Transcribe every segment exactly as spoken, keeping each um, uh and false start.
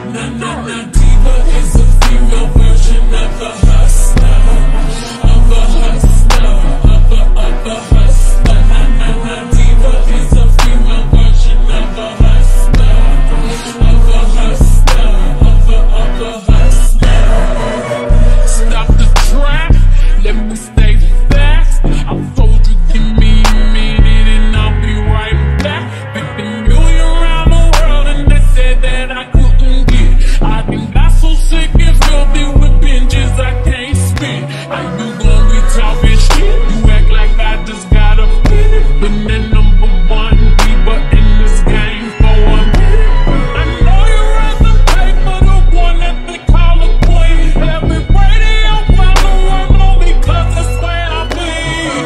Na na na diva is a female version of a hustler, of a hustler, of a of a hustler. Na na na diva is a female version of a hustler, of a hustler, of a of a hustler. Stop the trap, let me stay fast. I told you give me a minute and I'll be right back. fifty million around the world and they said that I couldn't get. I done got so sick and filthy with binges I can't spit. How you gon' be talking shit? You act like I just got a fit. Been the number one diva in this game for a minute. I know you'd rather pay for the one that they call a queen. Every radio around the world know me cause that's where I bleed.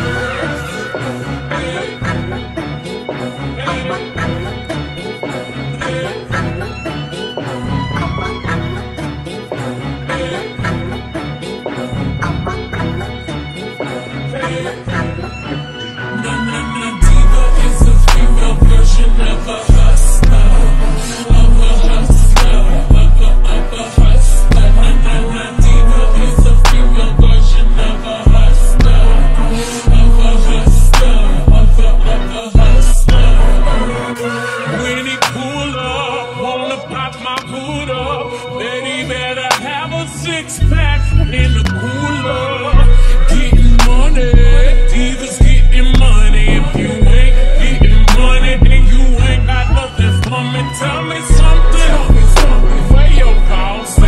Na na na diva is a female version of a hustler, of a hustler, of a of a hustler. Na na na diva is a female version of a hustler, of a hustler, of a of a hustler. When he pull up, wanna pop my hood up, bet he better have a six pack in the cooler. Getting money, divas getting money. If you ain't getting money, then you ain't got nothing for me. Tell me something, tell me something. Where your boss